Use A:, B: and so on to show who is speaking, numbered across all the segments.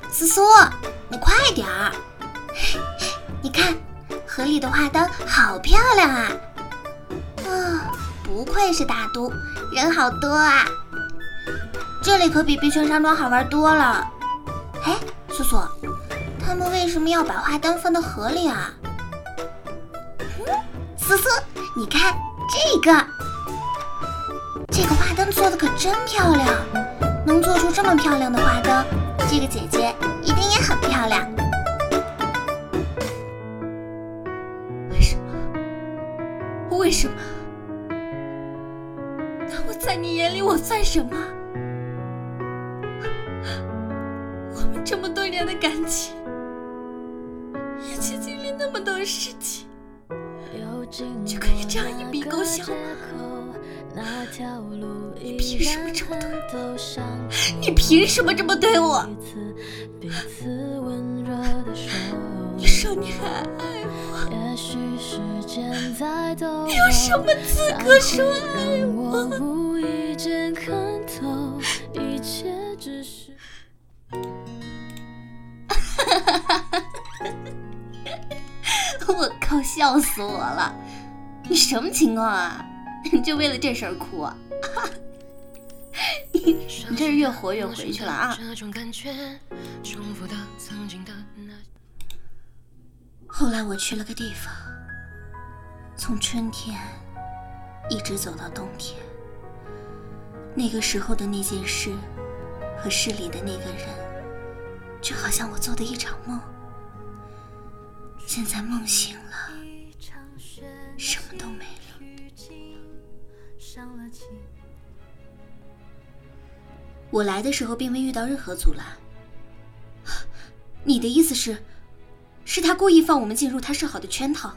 A: 思思，你快点儿！你看，河里的花灯好漂亮啊！不愧是大都，人好多啊！这里可比碧泉山庄好玩多了。哎，苏苏，他们为什么要把花灯放到河里啊？思思，你看这个花灯做的可真漂亮，能做出这么漂亮的花灯，这个姐姐一定也很漂亮。为什么？那我在你眼里我算什么？我们这么多年的感情，一起经历那么多事情，就可以这样一笔勾销吗？你凭什么这么对我？你凭什么这么对我？你说你还爱我，你有什么资格说爱我？我靠，笑死我了！你什么情况啊？你就为了这事儿哭啊？你这是越活越回去了啊！后来我去了个地方，从春天一直走到冬天，那个时候的那件事和诗里的那个人，就好像我做的一场梦。现在梦醒了，什么都没了。我来的时候并未遇到任何阻拦。你的意思是他故意放我们进入他设好的圈套？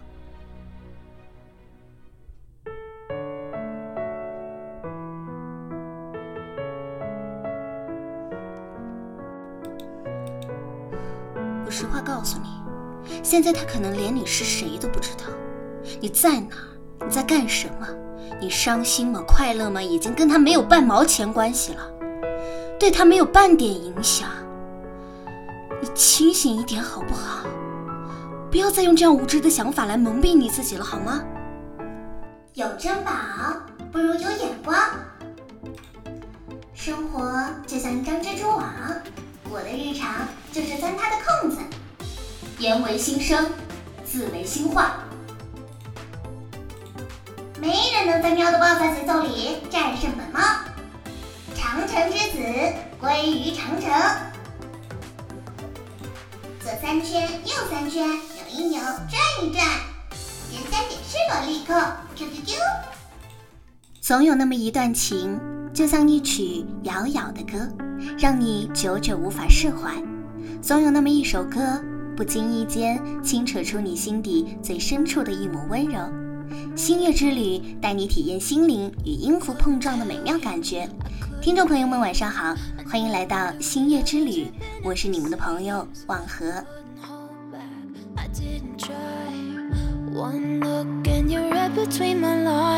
A: 我实话告诉你，现在他可能连你是谁都不知道。你在哪儿？你在干什么？你伤心吗？快乐吗？已经跟他没有半毛钱关系了，对他没有半点影响。你清醒一点好不好？不要再用这样无知的想法来蒙蔽你自己了，好吗？有珍宝不如有眼光。生活就像一张蜘蛛网，我的日常就是钻它的空子。言为心声，字为心话。没人能在喵的暴躁节奏里战胜本猫。长城之子归于长城。左3圈，右3圈，扭一扭，转一转，点3点是我立刻 QQQ。总有那么一段情，就像一曲遥遥的歌，让你久久无法释怀。总有那么一首歌，不经意间轻扯出你心底最深处的一抹温柔。星月之旅带你体验心灵与音符碰撞的美妙感觉。听众朋友们晚上好，欢迎来到星月之旅，我是你们的朋友望和。One look and you're right between my